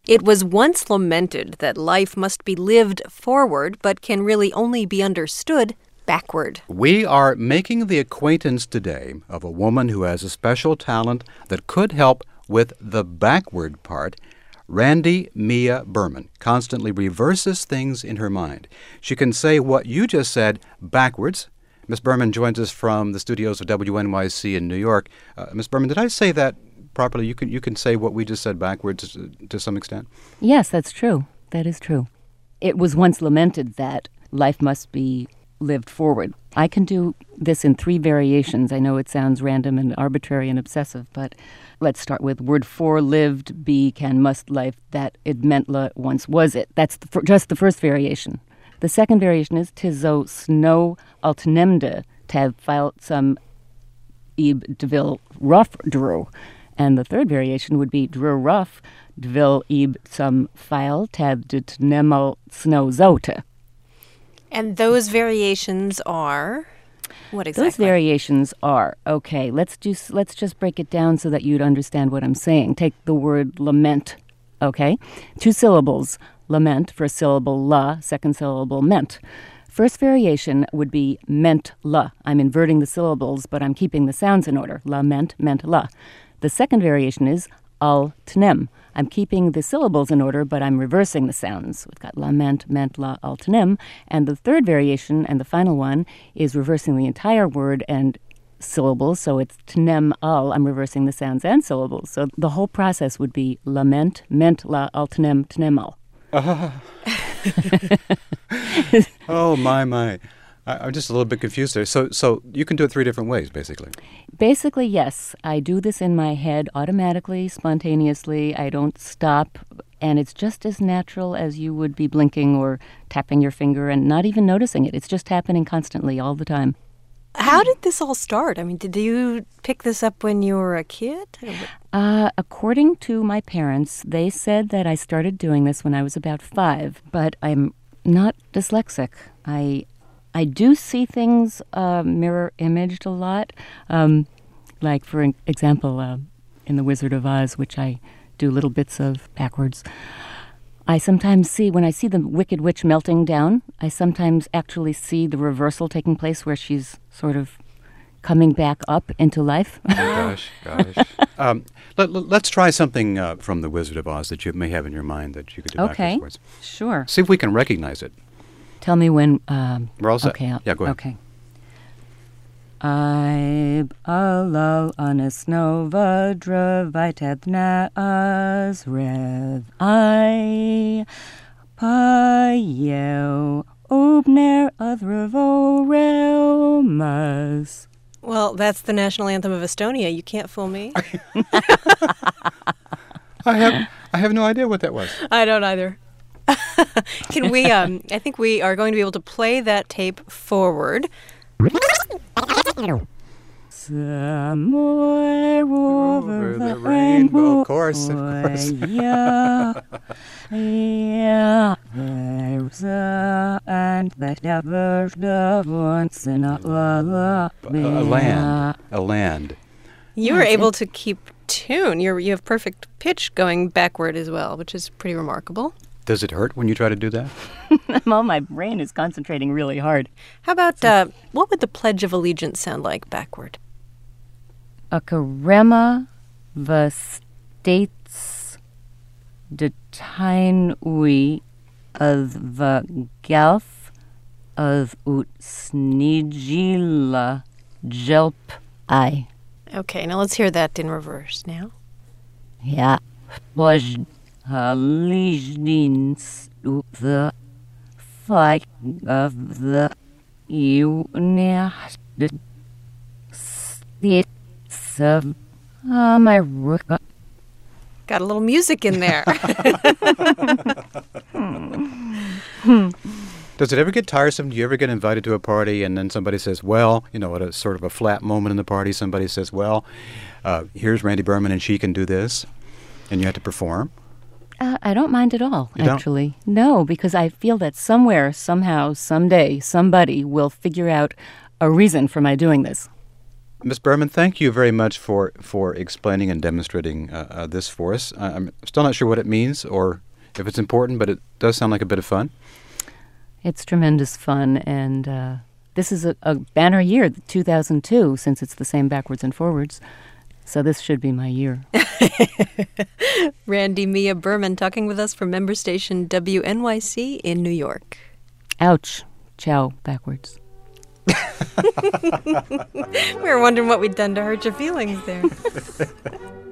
It was once lamented that life must be lived forward, but can really only be understood backward. We are making the acquaintance today of a woman who has a special talent that could help with the backward part. Randy Mia Berman constantly reverses things in her mind. She can say what you just said backwards. Miss Berman joins us from the studios of WNYC in New York. Miss Berman, did I say that properly? You can say what we just said backwards to some extent? Yes, that's true. That is true. It was once lamented that life must be lived forward. I can do this in 3 variations. I know it sounds random and arbitrary and obsessive, but let's start with word for, lived, be, can, must, life, that, it meant, once was it. That's just the first variation. The second variation is tizo snow altnemde, tav file some ib devil rough drew. And the third variation would be drew rough, devil ib some file, tav de tnemel snow zote. And those variations are what exactly? Those variations are, okay, let's just break it down so that you'd understand what I'm saying. Take the word lament, okay? 2 syllables, lament, first syllable la, second syllable ment. First variation would be meant la. I'm inverting the syllables, but I'm keeping the sounds in order. Lament, meant la. The second variation is al tnem. I'm keeping the syllables in order, but I'm reversing the sounds. We've got lament, meant, la, al tnem. And the third variation, and the final one, is reversing the entire word and syllables. So it's tnem, al. I'm reversing the sounds and syllables. So the whole process would be lament, meant, la, al tnem, tnem, al. Oh, my. I'm just a little bit confused there. So you can do it 3 different ways, basically. Basically, yes. I do this in my head automatically, spontaneously. I don't stop, and it's just as natural as you would be blinking or tapping your finger and not even noticing it. It's just happening constantly all the time. How did this all start? I mean, did you pick this up when you were a kid? According to my parents, they said that I started doing this when I was about 5, but I'm not dyslexic. I do see things mirror imaged a lot. Like, for example, in The Wizard of Oz, which I do little bits of backwards, I sometimes see, when I see the Wicked Witch melting down, I sometimes actually see the reversal taking place where she's sort of coming back up into life. Oh, gosh. Let's try something from The Wizard of Oz that you may have in your mind that you could do backwards. Okay, sure. See if we can recognize it. Tell me when... We're all set. Okay, yeah, go ahead. Okay. I'b alal anesnova dravitebna azrev I payo obner athrevo realmas. Well, that's the national anthem of Estonia. You can't fool me. I have no idea what that was. I don't either. Can we, I think we are going to be able to play that tape forward. Somewhere over the rainbow, of course. Yeah, there's and that never once in a land. You were able to keep tune. You have perfect pitch going backward as well, which is pretty remarkable. Does it hurt when you try to do that? Well, my brain is concentrating really hard. How about, what would the Pledge of Allegiance sound like backward? Akarema v'states de tainui of the galf of ut snigila jelp I. Okay, now let's hear that in reverse now. Yeah. Was allegiance to the fight of the United States of America. Got a little music in there. Does it ever get tiresome? Do you ever get invited to a party and then somebody says, well, at a sort of a flat moment in the party, somebody says, well, here's Randy Berman and she can do this, and you have to perform? I don't mind at all, you actually. Don't? No, because I feel that somewhere, somehow, someday, somebody will figure out a reason for my doing this. Ms. Berman, thank you very much for explaining and demonstrating this for us. I'm still not sure what it means or if it's important, but it does sound like a bit of fun. It's tremendous fun, and this is a banner year, 2002, since it's the same backwards and forwards. So this should be my year. Randy Mia Berman talking with us from member station WNYC in New York. Ouch. Ciao, backwards. We were wondering what we'd done to hurt your feelings there.